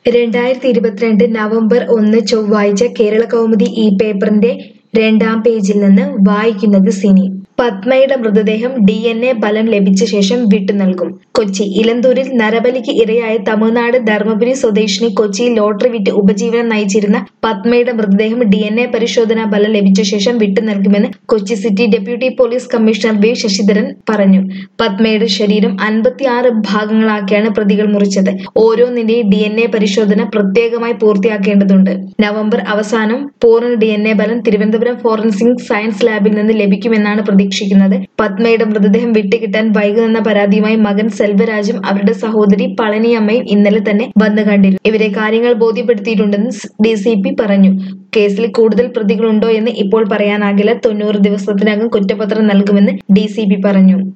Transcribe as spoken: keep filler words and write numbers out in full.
രണ്ടായിരത്തി ഇരുപത്തിരണ്ട് നവംബർ ഒന്ന് ചൊവ്വാഴ്ച കേരളകൗമുദി ഈ പേപ്പറിന്റെ രണ്ടാം പേജിൽ നിന്ന് വായിക്കുന്നത് സിനി. പത്മയുടെ മൃതദേഹം ഡി എൻ എ ഫലം ലഭിച്ച ശേഷം വിട്ടുനൽകും. കൊച്ചി ഇലന്തൂരിൽ നരബലിക്ക് ഇരയായ തമിഴ്നാട് ധർമ്മപുരി സ്വദേശിനി കൊച്ചിയിൽ ലോട്ടറി വിറ്റ് ഉപജീവനം നയിച്ചിരുന്ന പത്മയുടെ മൃതദേഹം ഡി എൻ എ പരിശോധനാ ഫലം ലഭിച്ച ശേഷം വിട്ടുനൽകുമെന്ന് Kochi city deputy police commissioner V Sasidharan പറഞ്ഞു. പത്മയുടെ ശരീരം അൻപത്തിയാറ് ഭാഗങ്ങളാക്കിയാണ് പ്രതികൾ മുറിച്ചത്. ഓരോന്നിന്റെയും ഡി എൻ എ പരിശോധന പ്രത്യേകമായി പൂർത്തിയാക്കേണ്ടതുണ്ട്. നവംബർ അവസാനം പൂർണ്ണ ഡി എൻ എ ഫലം തിരുവനന്തപുരം ഫോറൻസിക് സയൻസ് ലാബിൽ നിന്ന് ലഭിക്കുമെന്നാണ് പ്രതീക്ഷിക്കുന്നത്. പത്മയുടെ മൃതദേഹം വിട്ടുകിട്ടാൻ വൈകുമെന്ന പരാതിയുമായി മകൻ സെൽവരാജും അവരുടെ സഹോദരി പളനിയമ്മയും ഇന്നലെ തന്നെ വന്നു കണ്ടിരുന്നു. ഇവരെ കാര്യങ്ങൾ ബോധ്യപ്പെടുത്തിയിട്ടുണ്ടെന്ന് ഡി സി പി പറഞ്ഞു. കേസിൽ കൂടുതൽ പ്രതികളുണ്ടോ എന്ന് ഇപ്പോൾ പറയാനാകില്ല. തൊണ്ണൂറ് ദിവസത്തിനകം കുറ്റപത്രം നൽകുമെന്ന് ഡി സി പി പറഞ്ഞു.